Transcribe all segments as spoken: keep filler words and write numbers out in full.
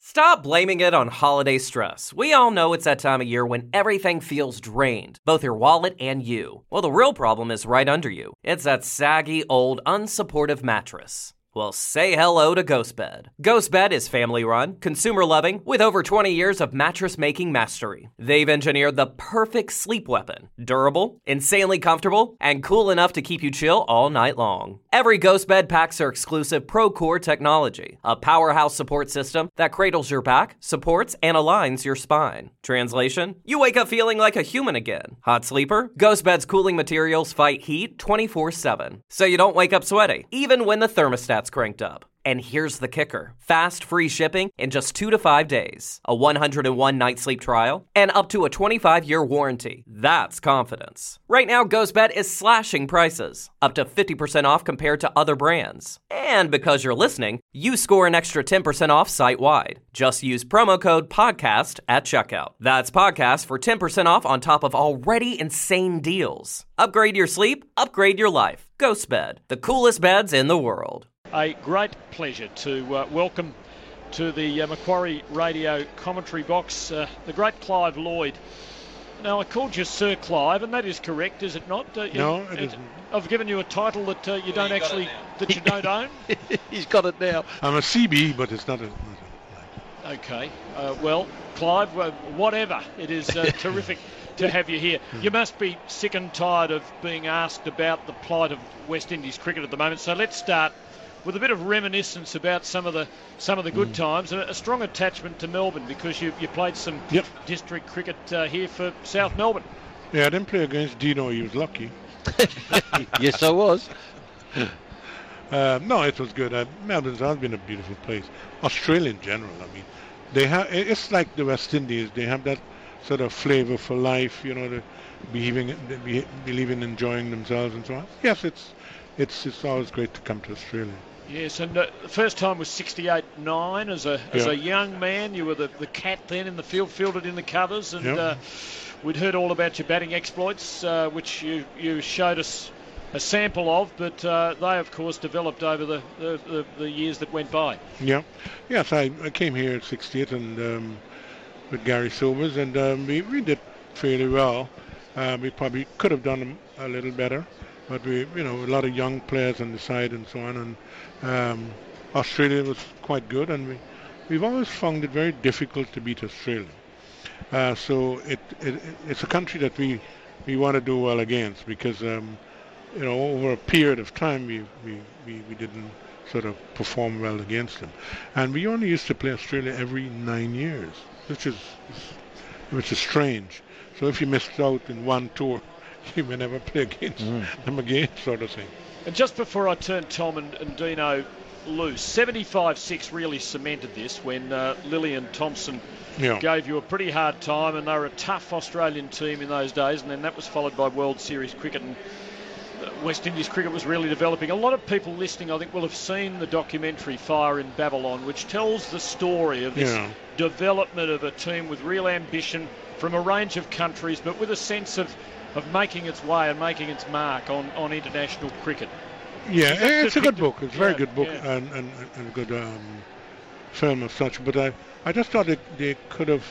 Stop blaming it on holiday stress. We all know it's that time of year when everything feels drained, both your wallet and you. Well, the real problem is right under you. It's that saggy, old, unsupportive mattress. Well, say hello to GhostBed. GhostBed is family-run, consumer-loving, with over twenty years of mattress-making mastery. They've engineered the perfect sleep weapon. Durable, insanely comfortable, and cool enough to keep you chill all night long. Every GhostBed packs their exclusive ProCore technology, a powerhouse support system that cradles your back, supports, and aligns your spine. Translation? You wake up feeling like a human again. Hot sleeper? GhostBed's cooling materials fight heat twenty-four seven, so you don't wake up sweaty, even when the thermostat's cranked up. And here's the kicker. Fast, free shipping in just two to five days. A one hundred one night sleep trial, and up to a twenty-five year warranty. That's confidence. Right now, GhostBed is slashing prices. Up to fifty percent off compared to other brands. And because you're listening, you score an extra ten percent off site-wide. Just use promo code PODCAST at checkout. That's PODCAST for ten percent off on top of already insane deals. Upgrade your sleep, upgrade your life. GhostBed, the coolest beds in the world. A great pleasure to uh, welcome to the uh, Macquarie Radio commentary box uh, the great Clive Lloyd. Now, I called you Sir Clive, and that is correct, is it not? Uh, no, you, it isn't. I've given you a title that uh, you don't actually, that you don't own. He's got it now. I'm a C B, but it's not a... Okay, uh, well, Clive, uh, whatever, it is uh, terrific to have you here. You must be sick and tired of being asked about the plight of West Indies cricket at the moment, so let's start with a bit of reminiscence about some of the some of the good mm. times, and a strong attachment to Melbourne because you you played some yep. district cricket uh, here for South Melbourne. Yeah, I didn't play against Dino. He was lucky. Yes, I was. uh, no, it was good. Uh, Melbourne has been a beautiful place. Australia in general, I mean, they have. It's like the West Indies. They have that sort of flavour for life. You know, the behaving, they believe in enjoying themselves and so on. Yes, it's it's it's always great to come to Australia. Yes, and uh, the first time was sixty-eight nine as a as yeah. a young man. You were the, the cat then in the field, fielded in the covers, and yeah. uh, we'd heard all about your batting exploits, uh, which you, you showed us a sample of, but uh, they, of course, developed over the, the, the, the years that went by. Yeah, yes, I, I came here at sixty-eight and um, with Gary Sobers, and um, we, we did fairly well. Uh, we probably could have done a little better. But we, you know, a lot of young players on the side and so on, and um, Australia was quite good, and we, we've always found it very difficult to beat Australia. Uh, so it, it it's a country that we we want to do well against because um, you know over a period of time we, we, we, we didn't sort of perform well against them, and we only used to play Australia every nine years, which is which is strange. So if you missed out in one tour, you may never play against mm. them again, sort of thing. And just before I turn Tom and, and Dino loose, seventy-five six really cemented this when uh, Lillian Thompson yeah. gave you a pretty hard time, and they were a tough Australian team in those days, and then that was followed by World Series cricket, and West Indies cricket was really developing. A lot of people listening, I think, will have seen the documentary Fire in Babylon, which tells the story of this yeah. development of a team with real ambition from a range of countries, but with a sense of of making its way and making its mark on, on international cricket. Yeah, it's a good book. It's a very yeah, good book yeah. and, and, and a good um, film of such. But I, I just thought that they could have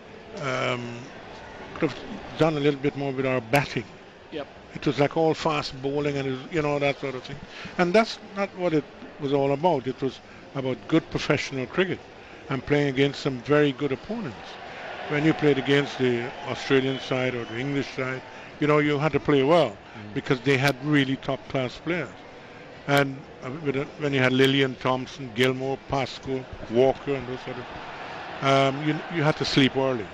um, could have done a little bit more with our batting. Yep. It was like all fast bowling and, it was, you know, that sort of thing. And that's not what it was all about. It was about good professional cricket and playing against some very good opponents. When you played against the Australian side or the English side, you know, you had to play well mm. because they had really top-class players. And uh, with, uh, when you had Lillian Thompson, Gilmore, Pascoe, Walker, and those sort of, um, you you had to sleep early.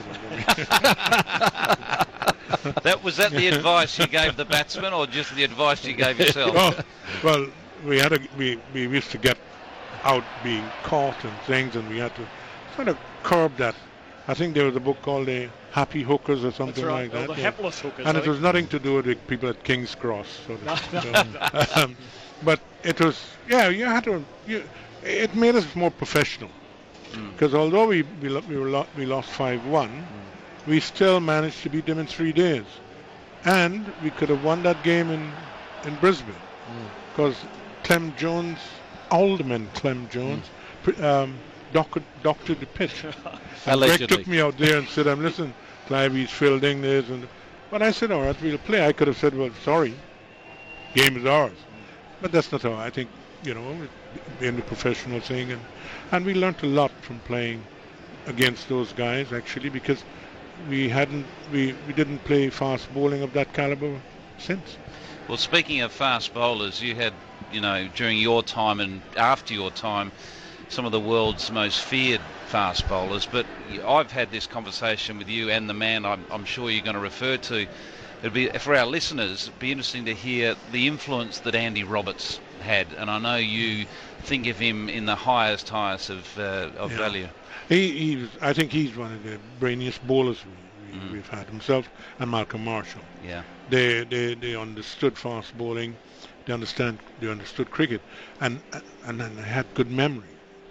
that was that the advice you gave the batsman, or just the advice you gave yourself? Oh, well, we had a, we we used to get out being caught and things, and we had to sort of curb that. I think there was a book called The Happy Hookers or something right. like that. Oh, the yeah. hapless hookers. And I it think. was nothing to do with the people at King's Cross. So no, so, no, no. Um, but it was, yeah, you had to, you, it made us more professional. Because mm. although we we, lo- we, were lo- we lost five one, mm. we still managed to beat them in three days. And we could have won that game in, in Brisbane. Because mm. Clem Jones, Alderman Clem Jones, mm. pre- um, doctored, doctored the pitch. And Allegedly. Greg took me out there and said, "I'm listen, Clive, he's fielding this." And but I said, "All right, we'll play." I could have said, "Well, sorry, game is ours." But that's not how I think. You know, being the professional thing, and and we learned a lot from playing against those guys actually, because we hadn't we, we didn't play fast bowling of that caliber since. Well, speaking of fast bowlers, you had, you know, during your time and after your time, some of the world's most feared fast bowlers. But I've had this conversation with you and the man I'm, I'm sure you're going to refer to. It'd be, for our listeners, it'd be interesting to hear the influence that Andy Roberts had, and I know you think of him in the highest, highest of uh, of yeah. value. He, he's, I think he's one of the brainiest bowlers we, we, Mm. we've had, himself and Malcolm Marshall. Yeah. They, they, they understood fast bowling, they understand, they understood cricket, and and then they had good memory.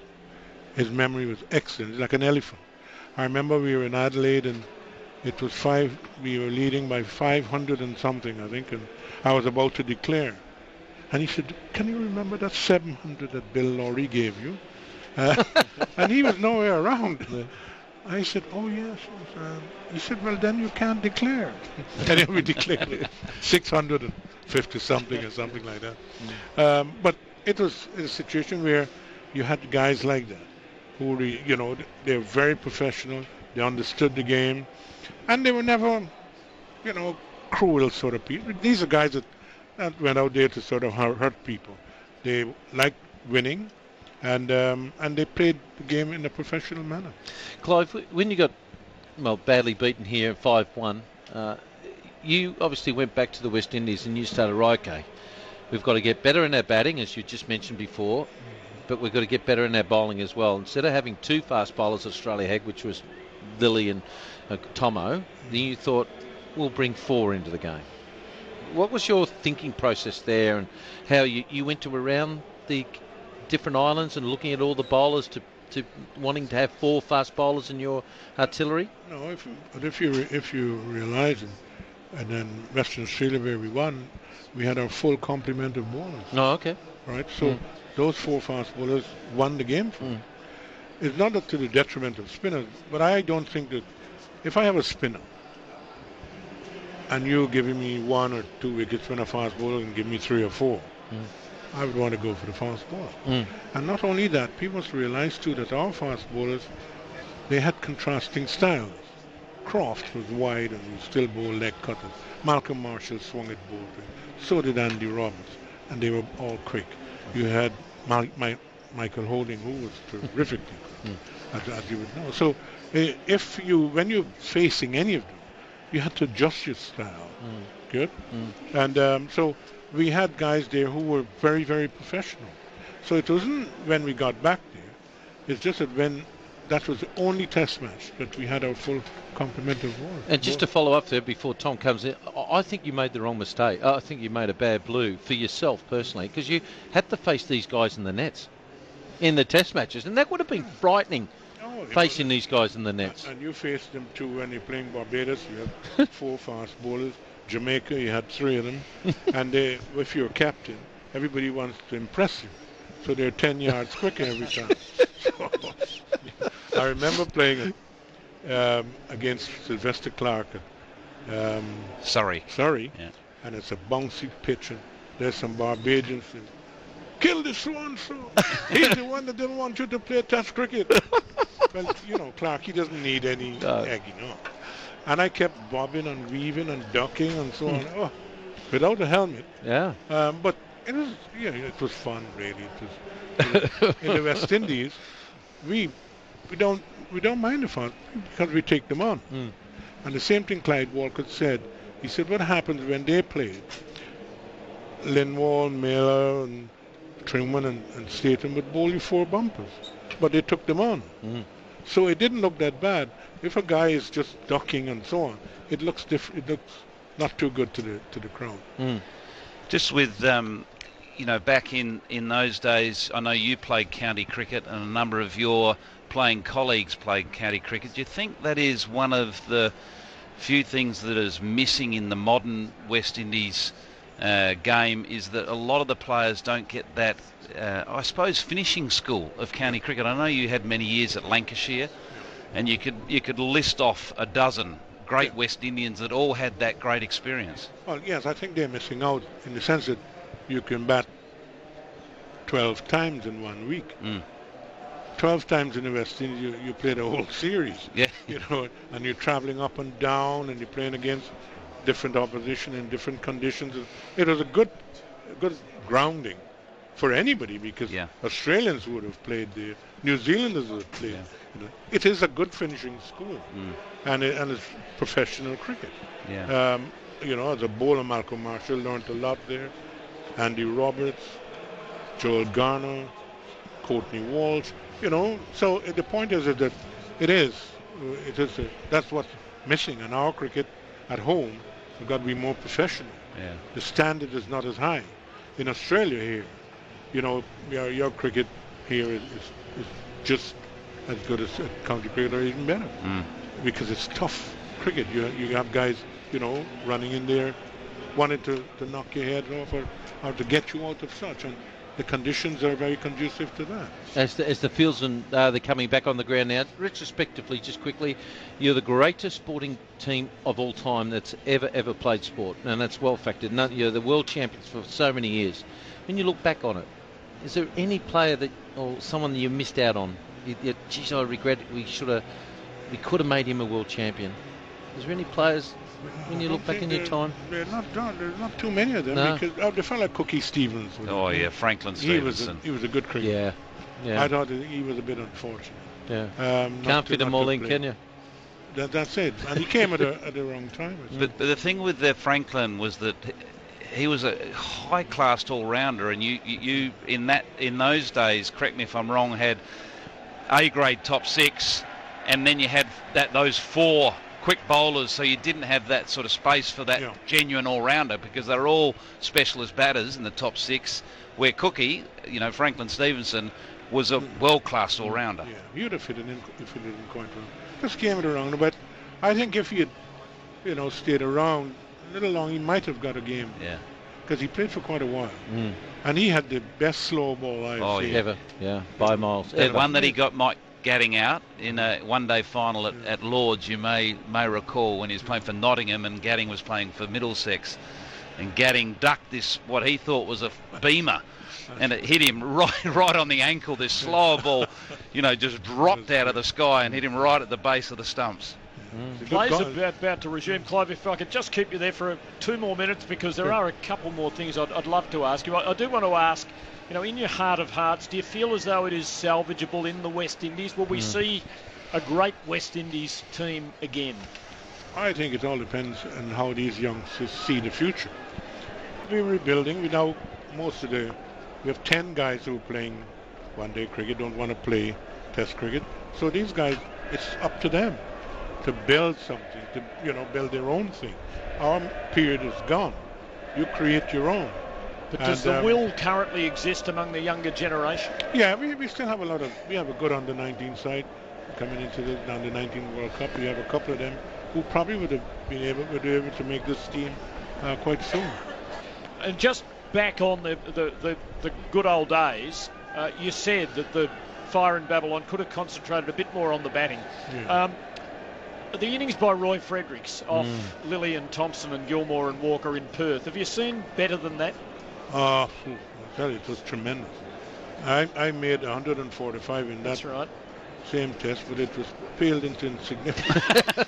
His memory was excellent, like an elephant. I remember we were in Adelaide and it was five. We were leading by five hundred and something, I think, and I was about to declare. And he said, "Can you remember that seven hundred that Bill Lawry gave you?" Uh, and he was nowhere around. I said, "Oh yes." Uh, he said, "Well, then you can't declare." And then we declared it, six hundred fifty something or something like that. Um, but it was a situation where you had guys like that who, re, you know, they were very professional. They understood the game, and they were never, you know, cruel sort of people. These are guys that, that went out there to sort of hurt, hurt people. They liked winning, and um, and they played the game in a professional manner. Clive, when you got, well, badly beaten here five one, uh, you obviously went back to the West Indies and you started, right, okay, we've got to get better in our batting, as you just mentioned before, but we've got to get better in our bowling as well. Instead of having two fast bowlers Australia had, which was Lilly and uh, Tomo, then you thought, we'll bring four into the game. What was your thinking process there, and how you, you went to around the different islands and looking at all the bowlers to, to wanting to have four fast bowlers in your artillery? No, if but if you re, if you realise, and, and then Western Australia where we won, we had our full complement of bowlers. Oh, okay. Right, so Mm. those four fast bowlers won the game for us. Mm. It's not up to the detriment of spinners, but I don't think that if I have a spinner and you're giving me one or two wickets when a fast bowler can give me three or four, Mm. I would want to go for the fast bowler. Mm. And not only that, people must realize too that our fast bowlers, they had contrasting styles. Croft was wide and he still bowled leg cutters. Malcolm Marshall swung it both ways. So did Andy Roberts, and they were all quick. You had Mal- My- Michael Holding, who was terrifically quick, as, as you would know. So uh, if you, when you're facing any of them, you had to adjust your style. Mm. Good. Mm. And um, so we had guys there who were very, very professional. So it wasn't when we got back there. It's just that when that was the only test match that we had our full complement of war. And just to follow up there before Tom comes in, I I think you made the wrong mistake. I think you made a bad blue for yourself personally, because you had to face these guys in the nets in the test matches, and that would have been frightening, Oh, facing these guys in the nets. And you faced them too when you're playing Barbados. You had four fast bowlers. Jamaica, you had three of them. And they, if you're a captain, everybody wants to impress you. So they're ten yards quicker every time. So, I remember playing um, against Sylvester Clark at um, Sorry. Surrey, Yeah. and it's a bouncy pitch, and there's some Barbadians and kill the so-and-so. He's the one that didn't want you to play test cricket. Well, you know, Clark, he doesn't need any No. egging on. And I kept bobbing and weaving and ducking and so on, oh, without a helmet. Yeah. Um, but it was, yeah, it was fun, really. It was, in the West Indies, we we don't we don't mind the fun because we take them on. Mm. And the same thing Clyde Walcott said. He said, what happens when they played? Lindwall, Miller, and Truman and, and Statham would bowl you four bumpers, but they took them on. Mm. So it didn't look that bad. If a guy is just ducking and so on, it looks diff- It looks not too good to the to the crowd. Mm. Just with, um, you know, back in, in those days, I know you played county cricket and a number of your playing colleagues played county cricket. Do you think that is one of the few things that is missing in the modern West Indies uh, game is that a lot of the players don't get that, uh, I suppose, finishing school of county cricket. I know you had many years at Lancashire, and you could you could list off a dozen great Yeah. West Indians that all had that great experience. Well, yes, I think they're missing out in the sense that you can bat twelve times in one week. Mm. twelve times in the West Indies, you, you play the whole series. Yeah. You know, and you're traveling up and down, and you're playing against different opposition in different conditions. It was a good, a good grounding for anybody, because Yeah. Australians would have played there, New Zealanders would have played. Yeah. You know, it is a good finishing school, Mm. and it, and it's professional cricket. Yeah. Um, you know, as a bowler, Malcolm Marshall learned a lot there. Andy Roberts, Joel Garner, Courtney Walsh. You know, so uh, the point is that it is, uh, it is. A, that's what's missing in our cricket at home. We've got to be more professional. Yeah. The standard is not as high. In Australia here, you know, your, your cricket here is, is, is just as good as uh, county cricket, or even better, Mm. because it's tough cricket. You you have guys, you know, running in there, wanting to, to knock your head off, or, or to get you out of such, and the conditions are very conducive to that. As the, as the fields and uh, they're coming back on the ground now, retrospectively, just quickly, you're the greatest sporting team of all time that's ever, ever played sport, and that's well factored. No, you're the world champions for so many years. When you look back on it, is there any player that, or someone that you missed out on? You, you, geez, I regret it. We should have, we could have made him a world champion. Is there any players when you I look don't back in think your there- time? There's not, not, there's not too many of them, No. because uh, the fella Cookie Stevens. was- Oh yeah, Franklin he was a, Stevenson. he was a good cricketer. Yeah, yeah, I thought that he was a bit unfortunate. yeah. Um, not Can't to- fit them not to all in, play. can you? That, that's it. And he came at, a, at the wrong time. I But, but the thing with uh, Franklin was that he was a high-class all-rounder, and you, you, you in that in those days, correct me if I'm wrong, had A-grade top six, and then you had that those four quick bowlers, so you didn't have that sort of space for that Yeah. genuine all-rounder, because they're all specialist batters in the top six, where Cookie, you know, Franklin Stevenson, was a world-class all-rounder. Yeah, he would have fitted in if he didn't quite wrong. Just came it around, but I think if he had, you know, stayed around a little long, he might have got a game, Yeah. because he played for quite a while, Mm. and he had the best slow ball I've Oh, seen. yeah. Ever, yeah, by miles. The Ever. one that he got Mike Gadding out in a one-day final at, at Lords, you may may recall, when he was playing for Nottingham and Gadding was playing for Middlesex, and Gadding ducked this what he thought was a beamer, and it hit him right right on the ankle. This slower ball, you know, just dropped out of the sky and hit him right at the base of the stumps. He's a good Play's guy. about, about to resume. Clive, if I could just keep you there for two more minutes, because there Sure. are a couple more things I'd, I'd love to ask you. I, I do want to ask, you know, in your heart of hearts, do you feel as though it is salvageable in the West Indies? Will we see a great West Indies team again? I think it all depends on how these youngsters see the future. We're rebuilding. We now, most of the, we have ten guys who are playing one-day cricket, don't want to play test cricket. So these guys, it's up to them to build something, to, you know, build their own thing. Our period is gone. You create your own. But does And, the um, will currently exist among the younger generation? Yeah, we, we still have a lot of, we have a good under nineteen side coming into the under nineteen World Cup. We have a couple of them who probably would have been able, would be able to make this team uh, quite soon. And just back on the, the, the, the good old days, uh, you said that the Fire in Babylon could have concentrated a bit more on the batting. Yeah. Um, the innings by Roy Fredericks off Lillian, Thompson and Gilmore and Walker in Perth, have you seen better than that? Uh, phew, I tell you, it was tremendous. I, I made one hundred forty-five in that That's right. same test, but it was paled into insignificance.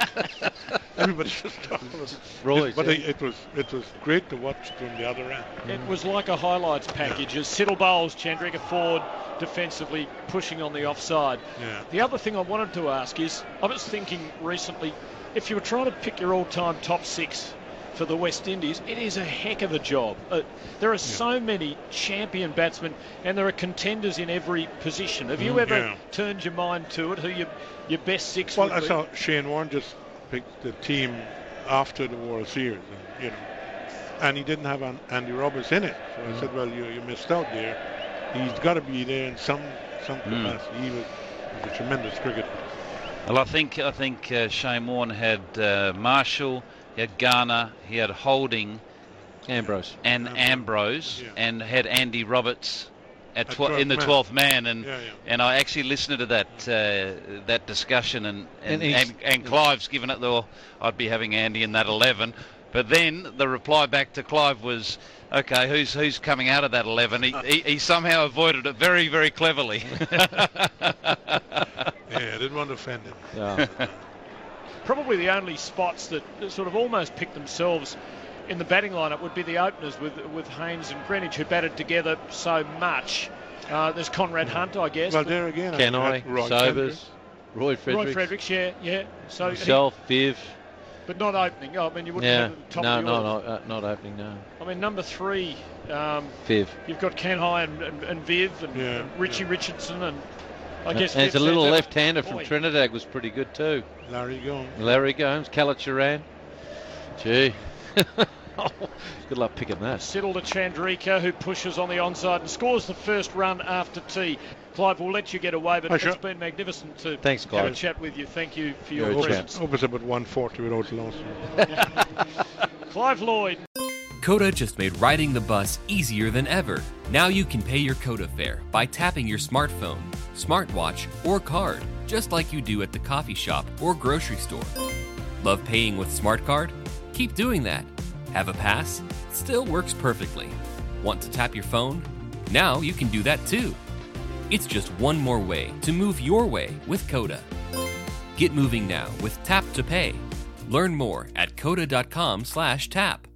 Everybody just talking about it. Roy's, But yeah. it, it was it was great to watch from the other end. It was like a highlights package as Siddle bowls, Chandrika Ford defensively pushing on the offside. Yeah. The other thing I wanted to ask is, I was thinking recently, if you were trying to pick your all-time top six for the West Indies, it is a heck of a job. Uh, there are so many champion batsmen, and there are contenders in every position. Have you Mm, ever yeah. turned your mind to it? Who your your best six Well, would I be? saw Shane Warne just picked the team after the World Series, and, you know, and he didn't have an Andy Roberts in it. So I said, well, you you missed out there. He's got to be there in some some capacity. He was, was a tremendous cricketer. Well, I think I think uh, Shane Warne had uh, Marshall, he had Garner, he had Holding, Ambrose. and Ambrose. Ambrose, Yeah. and had Andy Roberts at At tw- in the twelfth man. twelfth man, and Yeah, yeah. and I actually listened to that uh, that discussion, and and, And he's- and, and Clive's given it the, well, I'd be having Andy in that eleven, but then the reply back to Clive was, okay, who's who's coming out of that eleven? He, he, he somehow avoided it very, very cleverly. Yeah, I didn't want to offend him. Yeah. Probably the only spots that sort of almost picked themselves in the batting lineup would be the openers with with Haynes and Greenwich, who batted together so much. Uh, there's Conrad Hunt, I guess. Well, but there again, Can I I? had Roy Sobers. Roy Roy Fredericks. Fredericks, yeah, yeah. So, he- Myself, Viv. but not opening. Oh, I mean, you wouldn't Yeah. have it at the top No, of the no, order. no, uh, not opening, no. I mean, number three, um, Viv. you've got Ken High and, and, and Viv and, Yeah, and Richie yeah. Richardson, and I guess And there's a Viv's little had- left-hander from Boy. Trinidad was pretty good too. Larry Gomes. Larry Gomes, Calacharan. Gee. Good luck picking that. Settle to Chandrika, who pushes on the onside and scores the first run after tea. Clive, we'll let you get away, but Oh, it's sure. been magnificent to Thanks, have a Clive. chat with you. Thank you for your You're a champ. presence. Hope it's about one forty without loss. Clive Lloyd. Coda just made riding the bus easier than ever. Now you can pay your Coda fare by tapping your smartphone, smartwatch, or card, just like you do at the coffee shop or grocery store. Love paying with SmartCard? Keep doing that. Have a pass? Still works perfectly. Want to tap your phone? Now you can do that too. It's just one more way to move your way with Coda. Get moving now with Tap to Pay. Learn more at coda dot com slash tap.